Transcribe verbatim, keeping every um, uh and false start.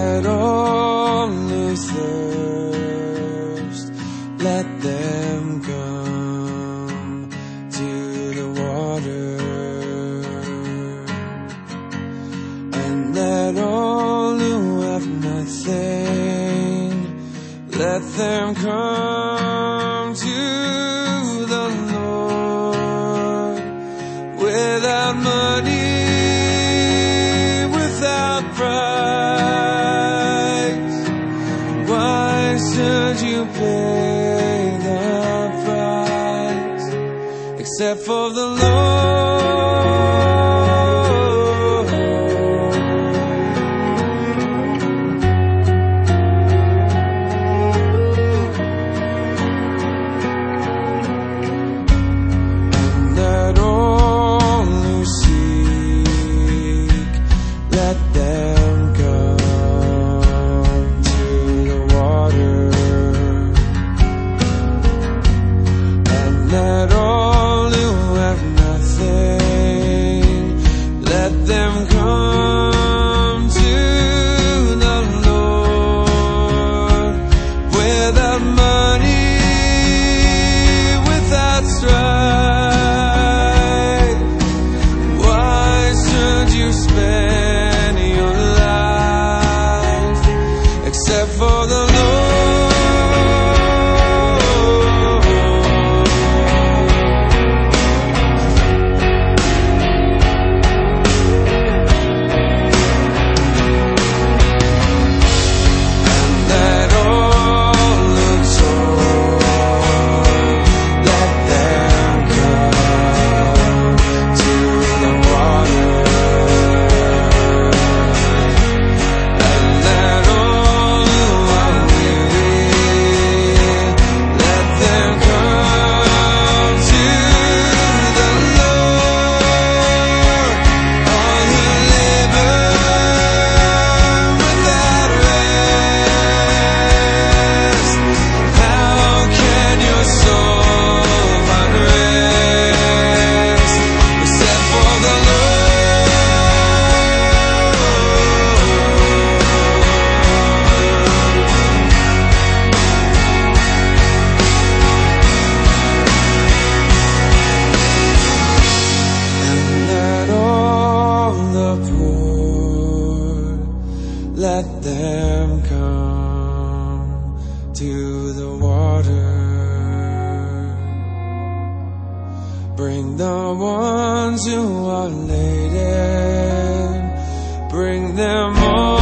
let all who thirst, let them come to the water, and let all who have nothing, let them come to the Lord. Without money, without price, why should you pay the price except for the Lord? Let all who have nothing, let them come to the Lord. Without money, without strife, why should you spend your life except for the Lord? Let them come to the water. Bring the ones who are laden, bring them all.